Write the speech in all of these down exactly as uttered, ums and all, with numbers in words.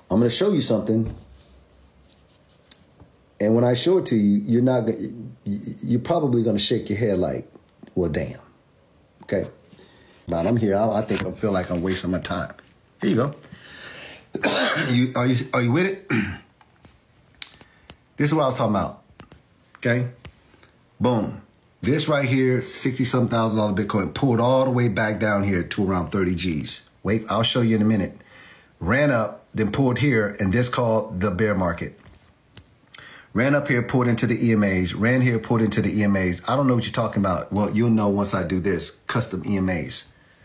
I'm going to show you something. And when I show it to you, you're not you're probably going to shake your head like, well, damn. Okay. But I'm here. I, I think I feel like I'm wasting my time. Here you go. you, are you are you with it? This is what I was talking about. Okay. Boom. This right here, sixty-some thousand dollar Bitcoin, pulled all the way back down here to around thirty G's. Wait, I'll show you in a minute. Ran up, then pulled here, and this called the bear market. Ran up here, pulled into the E M As. Ran here, pulled into the E M As. I don't know what you're talking about. Well, you'll know once I do this. Custom E M As.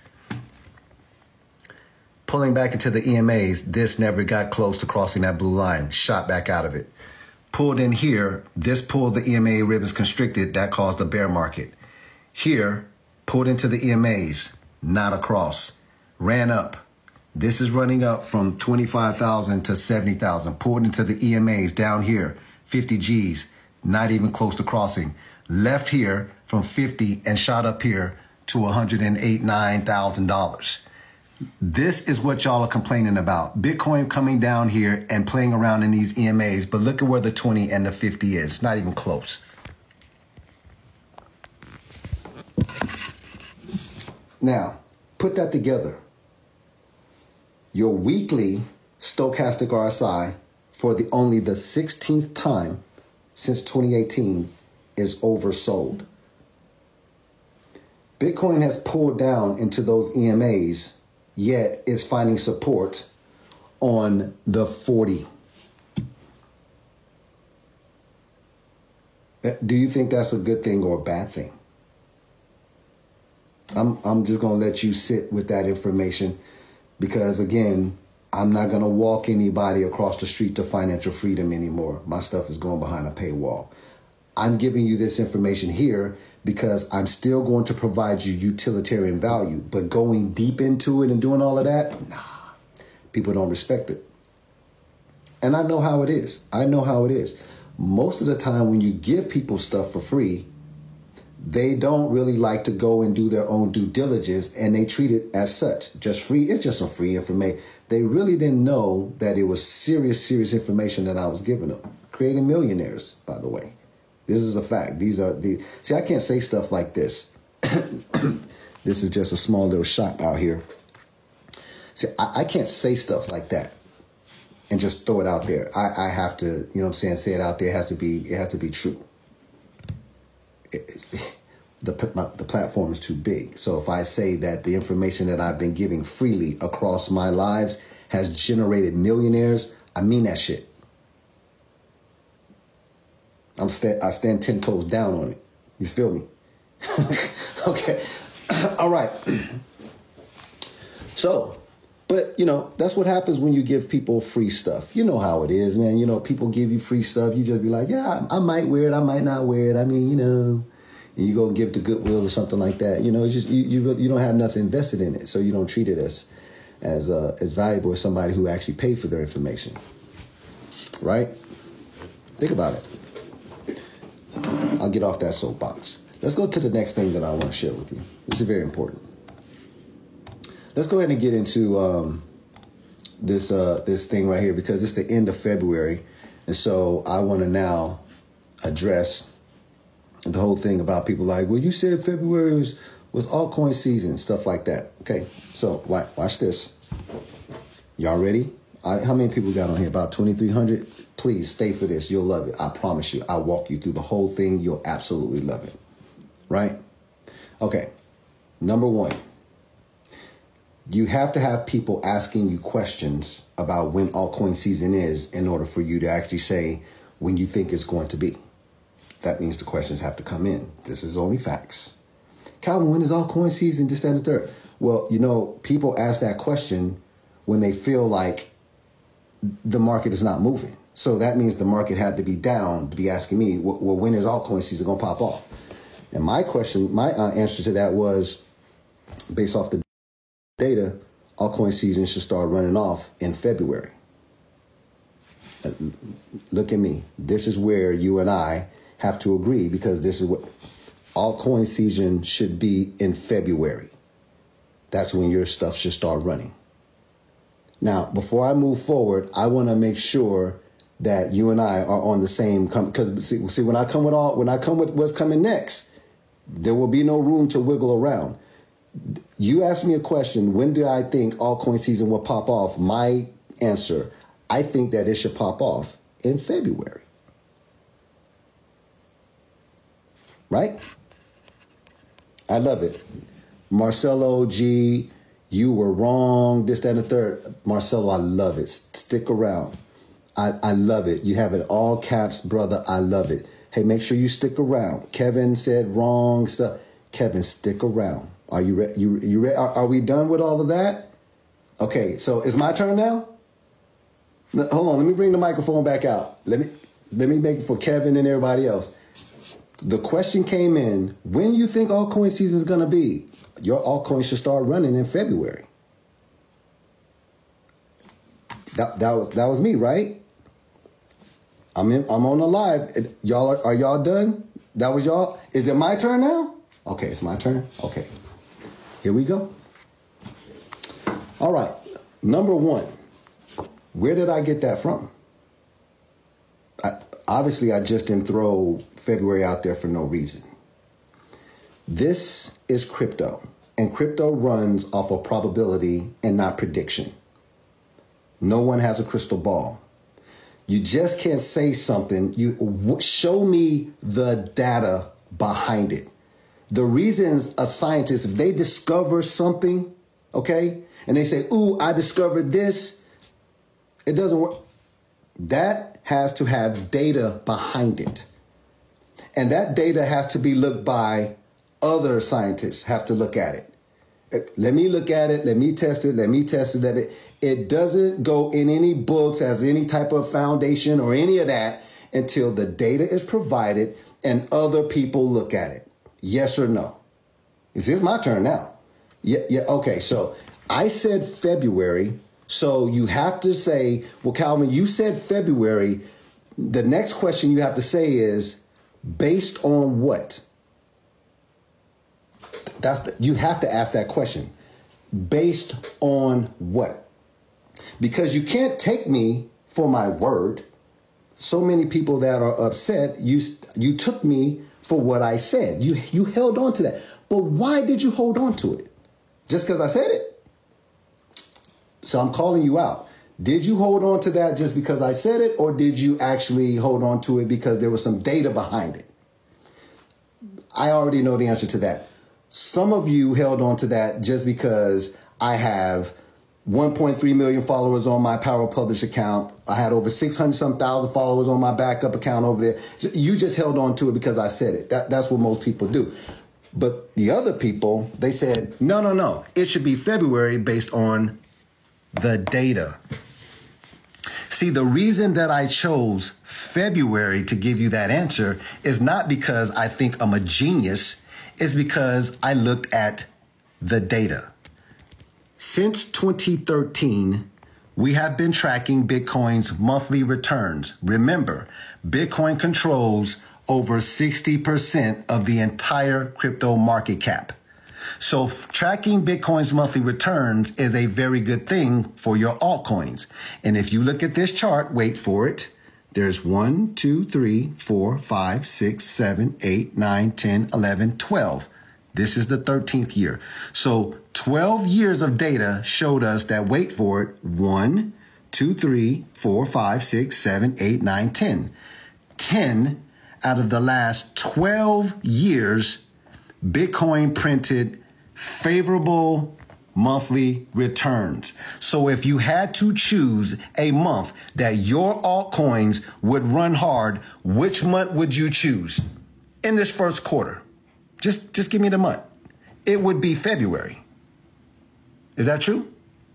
Pulling back into the E M As, this never got close to crossing that blue line. Shot back out of it. Pulled in here, this pulled the E M A ribbons constricted. That caused the bear market. Here, pulled into the E M As. Not across. Ran up. This is running up from twenty-five thousand to seventy thousand. Pulled into the E M As down here. fifty G's, not even close to crossing. Left here from fifty and shot up here to one hundred eight, nine thousand dollars. This is what y'all are complaining about. Bitcoin coming down here and playing around in these E M As, but look at where the twenty and the fifty is. Not even close. Now, put that together. Your weekly stochastic R S I for the only the sixteenth time since twenty eighteen is oversold. Bitcoin has pulled down into those E M As, yet is finding support on the forty. Do you think that's a good thing or a bad thing? I'm I'm just going to let you sit with that information because, again, I'm not going to walk anybody across the street to financial freedom anymore. My stuff is going behind a paywall. I'm giving you this information here because I'm still going to provide you utilitarian value. But going deep into it and doing all of that, nah, people don't respect it. And I know how it is. I know how it is. Most of the time when you give people stuff for free, they don't really like to go and do their own due diligence, and they treat it as such. Just free, it's just some free information. They really didn't know that it was serious, serious information that I was giving them. Creating millionaires, by the way. This is a fact. These are the see, I can't say stuff like this. This is just a small little shot out here. See, I, I can't say stuff like that and just throw it out there. I, I have to, you know what I'm saying, say it out there. It has to be, it has to be true. It, it, the, my, the platform is too big. So if I say that the information that I've been giving freely across my lives has generated millionaires, I mean that shit. I'm st- I stand ten toes down on it. You feel me? Okay. All right. So, but, you know, that's what happens when you give people free stuff. You know how it is, man. You know, people give you free stuff. You just be like, yeah, I, I might wear it. I might not wear it. I mean, you know, and you go and give it to Goodwill or something like that. You know, it's just you you, you don't have nothing invested in it. So you don't treat it as as uh, as valuable as somebody who actually paid for their information. Right? Think about it. I'll get off that soapbox. Let's go to the next thing that I want to share with you. This is very important. Let's go ahead and get into um, this uh, this thing right here because it's the end of February. And so I want to now address the whole thing about people like, well, you said February was, was altcoin season, stuff like that. Okay, so watch, watch this. Y'all ready? I, how many people got on here? About twenty-three hundred? Please stay for this. You'll love it. I promise you. I'll walk you through the whole thing. You'll absolutely love it. Right? Okay. Number one. You have to have people asking you questions about when altcoin season is in order for you to actually say when you think it's going to be. That means the questions have to come in. This is only facts. Calvin, when is altcoin season? This, that, and the third. Well, you know, people ask that question when they feel like the market is not moving. So that means the market had to be down to be asking me, well, when is altcoin season going to pop off? And my question, my uh, answer to that was, based off the data, altcoin season should start running off in February. Uh, look at me. This is where you and I have to agree because this is what altcoin season should be in February. That's when your stuff should start running. Now, before I move forward, I want to make sure that you and I are on the same, because see, see, when I come with all, when I come with what's coming next, there will be no room to wiggle around. You asked me a question, when do I think altcoin season will pop off? My answer, I think that it should pop off in February. Right? I love it. Marcelo G, you were wrong, this, that, and the third. Marcelo, I love it. Stick around. I, I love it. You have it all caps, brother. I love it. Hey, make sure you stick around. Kevin said wrong stuff. Kevin, stick around. Are you ready? You, you re- are, are we done with all of that? Okay, so it's my turn now? No, hold on, let me bring the microphone back out. Let me let me make it for Kevin and everybody else. The question came in, when you think altcoin season is going to be? Your altcoin should start running in February. That, that was that was me, right? I'm in, I'm on the live. Y'all are, are y'all done? That was y'all. Is it my turn now? Okay, it's my turn. Okay. Here we go. All right. Number one. Where did I get that from? I, obviously, I just didn't throw February out there for no reason. This is crypto, and crypto runs off of probability and not prediction. No one has a crystal ball. You just can't say something. You show me the data behind it. The reasons a scientist, if they discover something, okay, and they say, ooh, I discovered this, it doesn't work. That has to have data behind it. And that data has to be looked by other scientists, have to look at it. Let me look at it. Let me test it. Let me test it. Let it. It doesn't go in any books as any type of foundation or any of that until the data is provided and other people look at it. Yes or no? Is this my turn now? Yeah. Yeah. Okay. So I said February. So you have to say, well, Calvin, you said February. The next question you have to say is based on what? That's the, you have to ask that question. Based on what? Because you can't take me for my word. So many people that are upset, you you took me for what I said. You you held on to that. But why did you hold on to it? Just because I said it? So I'm calling you out. Did you hold on to that just because I said it, or did you actually hold on to it because there was some data behind it? I already know the answer to that. Some of you held on to that just because I have one point three million followers on my Power Publish account. I had over six hundred some thousand followers on my backup account over there. So you just held on to it because I said it. That, that's what most people do. But the other people, they said, no, no, no. It should be February based on the data. See, the reason that I chose February to give you that answer is not because I think I'm a genius. It's because I looked at the data. Since twenty thirteen, we have been tracking Bitcoin's monthly returns. Remember, Bitcoin controls over sixty percent of the entire crypto market cap. So tracking Bitcoin's monthly returns is a very good thing for your altcoins. And if you look at this chart, wait for it. There's one, two, three, four, five, six, seven, eight, nine, ten, eleven, twelve. This is the thirteenth year. So twelve years of data showed us that, wait for it, one, two, three, four, five, six, seven, eight, nine, ten. ten out of the last twelve years, Bitcoin printed favorable monthly returns. So if you had to choose a month that your altcoins would run hard, which month would you choose in this first quarter? Just, just give me the month. It would be February. Is that true?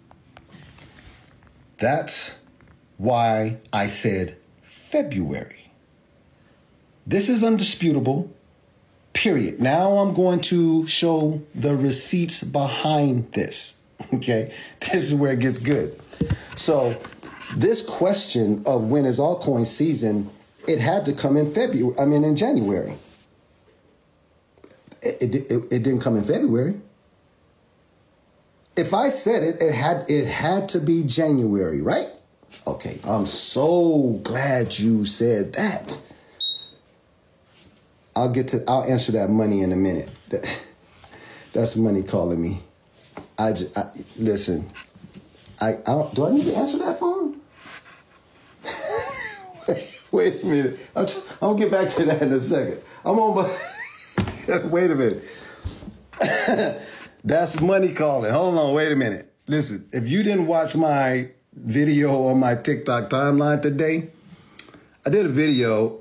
That's why I said February. This is undisputable. Period. Now I'm going to show the receipts behind this. Okay, this is where it gets good. So this question of when is altcoin season, it had to come in February. I mean, in January. It, it, it, it didn't come in February. If I said it, it had it had to be January, right? Okay, I'm so glad you said that. I'll get to, I'll answer that money in a minute. That, that's money calling me. I, just, I listen. I, I don't, do I need to answer that phone? wait, wait a minute. I'm, just, I'm gonna get back to that in a second. I'm on my. Wait a minute. That's money calling. Hold on. Wait a minute. Listen. If you didn't watch my video on my TikTok timeline today, I did a video.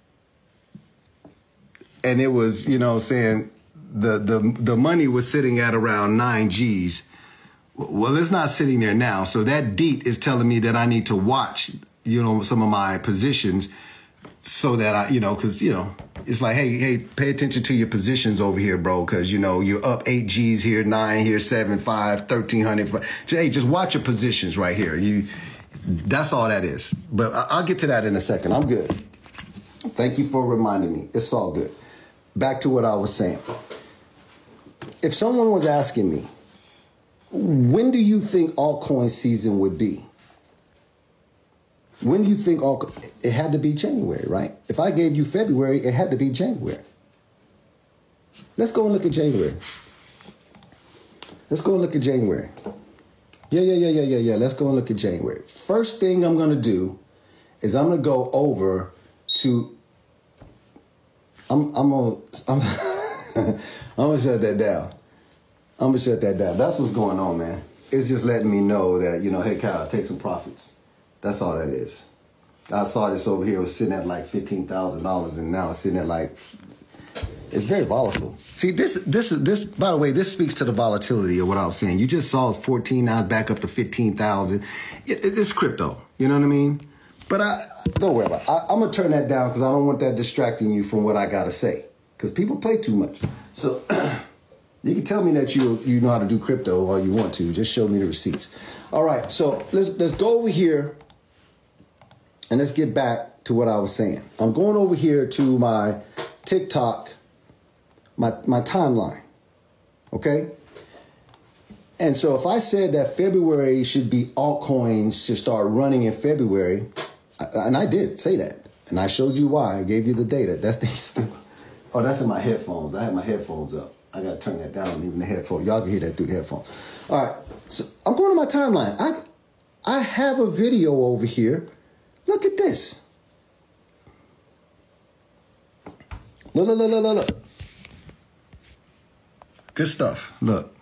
And it was, you know, saying the, the the money was sitting at around nine G's. Well, it's not sitting there now. So that D E T is telling me that I need to watch, you know, some of my positions so that I, you know, because, you know, it's like, hey, hey, pay attention to your positions over here, bro, because, you know, you're up eight G's here, nine here, seven, five, thirteen hundred. Hey, just watch your positions right here. You, that's all that is. But I'll get to that in a second. I'm good. Thank you for reminding me. It's all good. Back to what I was saying. If someone was asking me, when do you think altcoin season would be? When do you think all? It had to be January, right? If I gave you February, it had to be January. Let's go and look at January. Let's go and look at January. Yeah, yeah, yeah, yeah, yeah, yeah. Let's go and look at January. First thing I'm going to do is I'm going to go over to. I'm I'm gonna I'm, I'm gonna shut that down. I'm gonna shut that down. That's what's going on, man. It's just letting me know that, you know, hey, Kyle, take some profits. That's all that is. I saw this over here. It was sitting at like fifteen thousand dollars, and now it's sitting at like. It's very volatile. See, this this this. By the way, this speaks to the volatility of what I was saying. You just saw it's fourteen. Now it's back up to fifteen thousand. It, it's crypto. You know what I mean? But I don't worry about it. I, I'm going to turn that down because I don't want that distracting you from what I got to say. Because people play too much. So you can tell me that you you know how to do crypto all you want to. Just show me the receipts. All right. So let's let's go over here and let's get back to what I was saying. I'm going over here to my TikTok, my, my timeline. Okay? And so if I said that February should be altcoins should start running in February, and I did say that, and I showed you why. I gave you the data. That's the still. Oh, that's in my headphones. I have my headphones up. I got to turn that down, even the headphones. Y'all can hear that through the headphones. All right. So I'm going to my timeline. I I have a video over here. Look at this. Look, look, look, look, look, look. Good stuff. Look.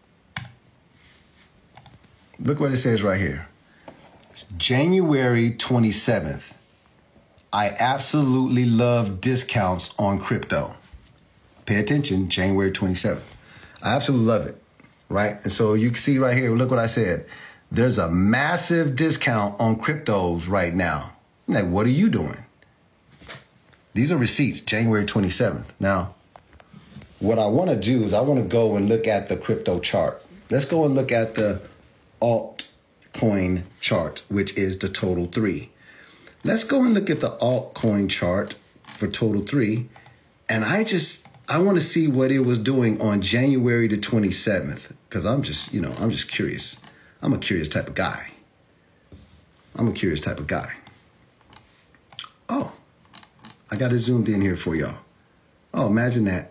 Look what it says right here. It's January twenty-seventh. I absolutely love discounts on crypto. Pay attention, January twenty-seventh. I absolutely love it, right? And so you can see right here, look what I said. There's a massive discount on cryptos right now. I'm like, what are you doing? These are receipts, January twenty-seventh. Now, what I want to do is I want to go and look at the crypto chart. Let's go and look at the altcoin chart, which is the total three. Let's go and look at the altcoin chart for total three. And I just, I want to see what it was doing on January the twenty-seventh. Because I'm just, you know, I'm just curious. I'm a curious type of guy. I'm a curious type of guy. Oh, I got it zoomed in here for y'all. Oh, imagine that.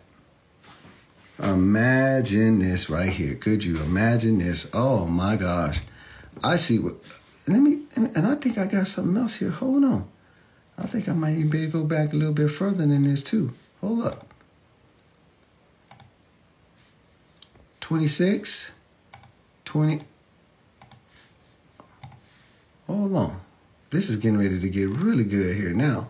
Imagine this right here. Could you imagine this? Oh my gosh. I see what, let me, and I think I got something else here. Hold on. I think I might even be able to go back a little bit further than this too. Hold up. twenty-six, twenty. Hold on. This is getting ready to get really good here now.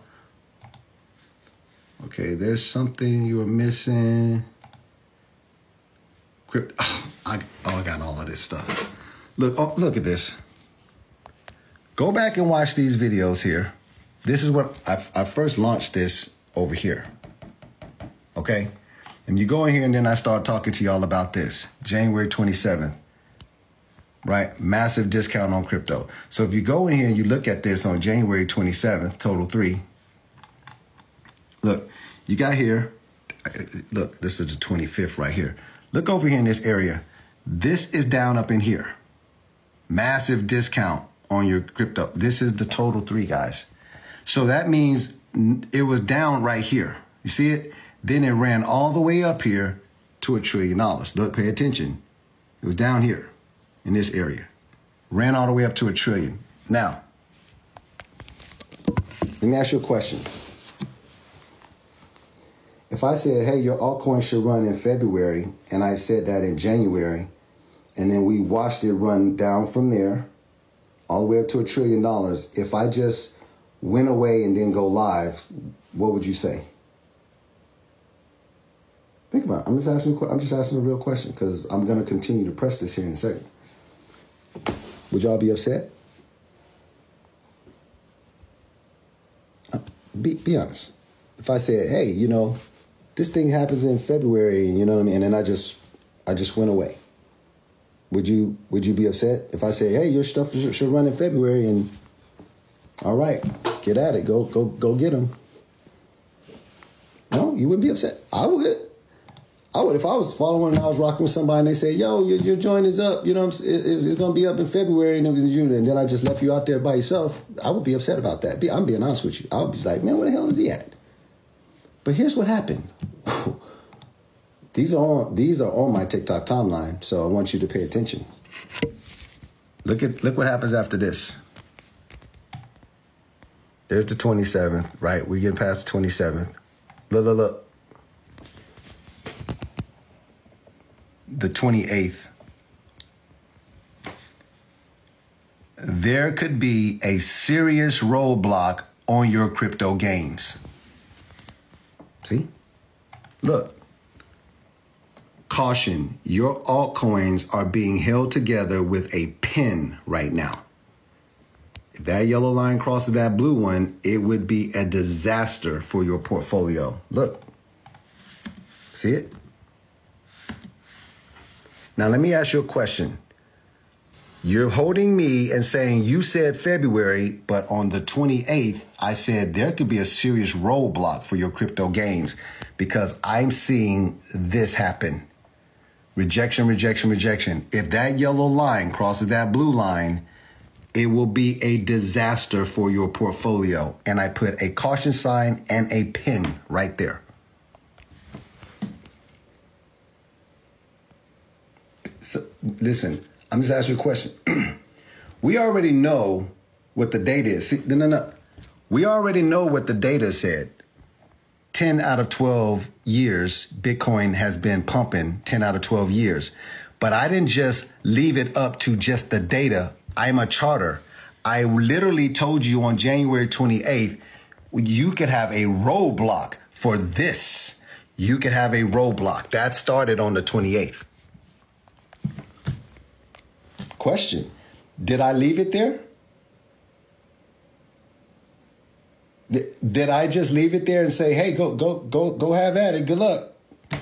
Okay, there's something you were missing. Crypto. Oh, I, oh, I got all of this stuff. Look, oh, look at this. Go back and watch these videos here. This is what I, I first launched this over here. Okay? And you go in here and then I start talking to y'all about this. January twenty-seventh. Right? Massive discount on crypto. So if you go in here and you look at this on January twenty-seventh, total three. Look, you got here. Look, this is the twenty-fifth right here. Look over here in this area. This is down up in here. Massive discount on your crypto. This is the total three, guys. So that means it was down right here. You see it? Then it ran all the way up here to a trillion dollars. Look, pay attention. It was down here in this area. Ran all the way up to a trillion. Now, let me ask you a question. If I said, hey, your altcoin should run in February, and I said that in January, and then we watched it run down from there all the way up to a trillion dollars, if I just went away and then go live, what would you say? Think about it. I'm just asking, I'm just asking a real question because I'm going to continue to press this here in a second. Would y'all be upset? Be, be honest. If I said, hey, you know, this thing happens in February, and you know what I mean, and then I just, I just went away. Would you, would you be upset if I say, hey, your stuff should, should run in February, and all right, get at it, go, go, go get them? No, you wouldn't be upset. I would. I would, if I was following and I was rocking with somebody and they say, yo, your, your joint is up, you know, it's, it's, it's going to be up in February, and, and then I just left you out there by yourself, I would be upset about that. I'm being honest with you. I would be like, man, where the hell is he at? But here's what happened. These are on, these are on my TikTok timeline, so I want you to pay attention. Look at look what happens after this. There's the twenty-seventh, right? We get past the twenty-seventh. Look, look, look. The twenty-eighth. There could be a serious roadblock on your crypto gains. See? Look. Caution, your altcoins are being held together with a pin right now. If that yellow line crosses that blue one, it would be a disaster for your portfolio. Look. See it? Now, let me ask you a question. You're holding me and saying you said February, but on the twenty-eighth, I said there could be a serious roadblock for your crypto gains because I'm seeing this happen. Rejection, rejection, rejection. If that yellow line crosses that blue line, it will be a disaster for your portfolio. And I put a caution sign and a pin right there. So, listen, I'm just asking you a question. We already know what the data is. See, no, no, no. We already know what the data said. ten out of twelve years, Bitcoin has been pumping ten out of twelve years. But I didn't just leave it up to just the data. I'm a charter. I literally told you on January twenty-eighth, you could have a roadblock for this. You could have a roadblock. That started on the twenty-eighth. Question, did I leave it there? Did I just leave it there and say, hey, go, go, go, go have at it. Good luck.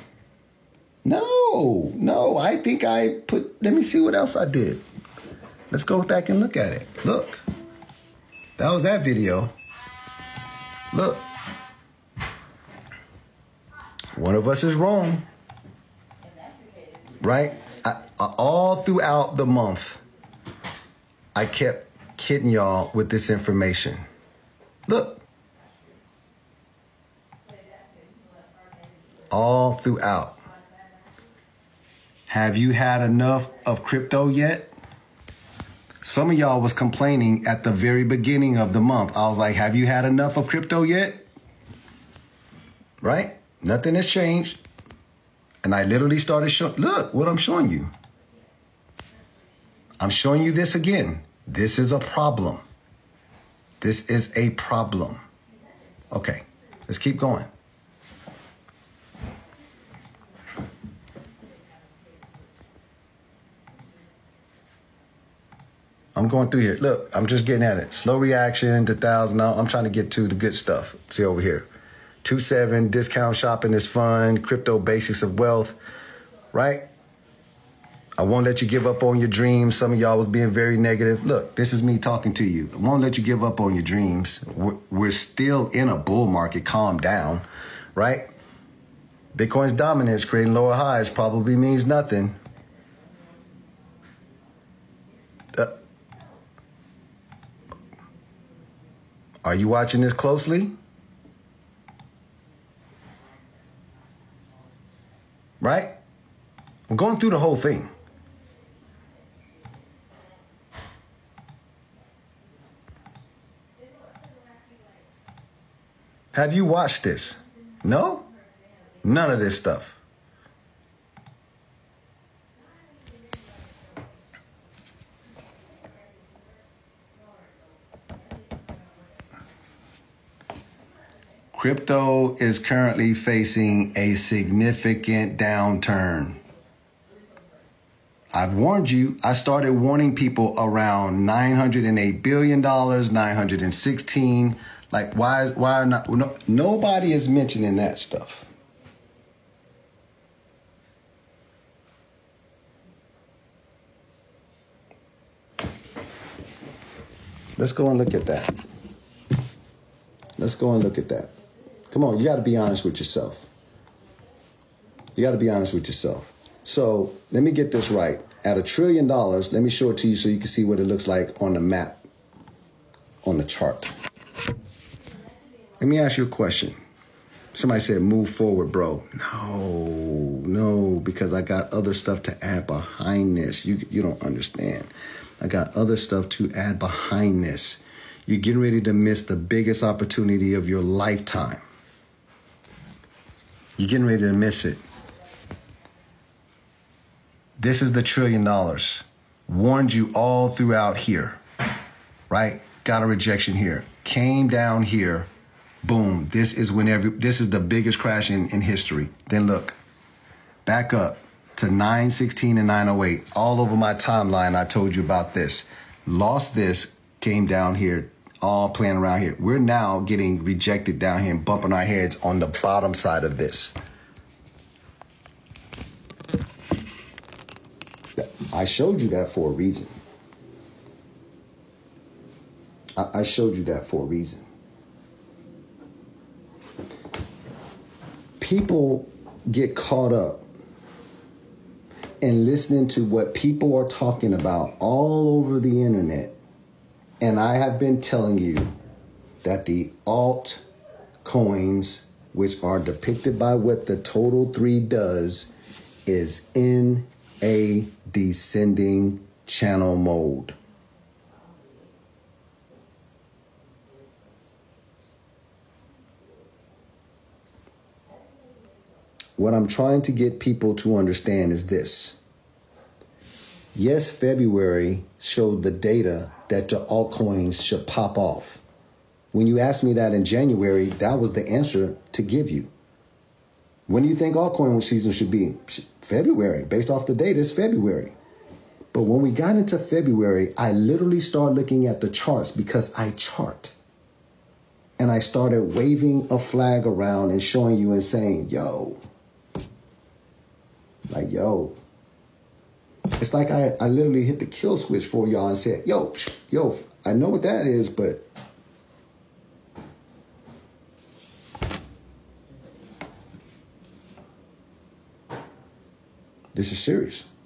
No, no, I think I put, let me see what else I did. Let's go back and look at it. Look, that was that video. Look, one of us is wrong, right? I, I, all throughout the month, I kept kidding y'all with this information. Look. All throughout. Have you had enough of crypto yet? Some of y'all was complaining at the very beginning of the month. I was like, have you had enough of crypto yet? Right? Nothing has changed. And I literally started showing, look what I'm showing you. I'm showing you this again. This is a problem. This is a problem. Okay, let's keep going. I'm going through here. Look, I'm just getting at it. Slow reaction to one thousand. I'm trying to get to the good stuff. See over here. two seven, discount shopping is fun. Crypto basics of wealth, right? I won't let you give up on your dreams. Some of y'all was being very negative. Look, this is me talking to you. I won't let you give up on your dreams. We're, we're still in a bull market. Calm down, right? Bitcoin's dominance, creating lower highs probably means nothing. Are you watching this closely? Right? We're going through the whole thing. Have you watched this? No? None of this stuff. Crypto is currently facing a significant downturn. I've warned you. I started warning people around nine hundred eight billion dollars, nine hundred sixteen. Like, why, why are not, no, nobody is mentioning that stuff. Let's go and look at that. Let's go and look at that. Come on, you got to be honest with yourself. You got to be honest with yourself. So let me get this right. At a trillion dollars, let me show it to you so you can see what it looks like on the map, on the chart. Let me ask you a question. Somebody said, move forward, bro. No, no, because I got other stuff to add behind this. You, you don't understand. I got other stuff to add behind this. You're getting ready to miss the biggest opportunity of your lifetime. You're getting ready to miss it. This is the trillion dollars. Warned you all throughout here, right? Got a rejection here. Came down here. Boom. This is whenever, this is the biggest crash in, in history. Then look, back up to nine sixteen and nine oh eight. All over my timeline, I told you about this. Lost this, came down here, all playing around here. We're now getting rejected down here and bumping our heads on the bottom side of this. I showed you that for a reason. I, I showed you that for a reason. People get caught up in listening to what people are talking about all over the internet. And I have been telling you that the alt coins, which are depicted by what the total three does, is in a descending channel mode. What I'm trying to get people to understand is this. Yes, February showed the data that the altcoins should pop off. When you asked me that in January, that was the answer to give you. When do you think altcoin season should be? February. Based off the data, it's February. But when we got into February, I literally started looking at the charts because I chart. And I started waving a flag around and showing you and saying, yo, like, yo, it's like I, I literally hit the kill switch for y'all and said, yo, yo, I know what that is, but this is serious.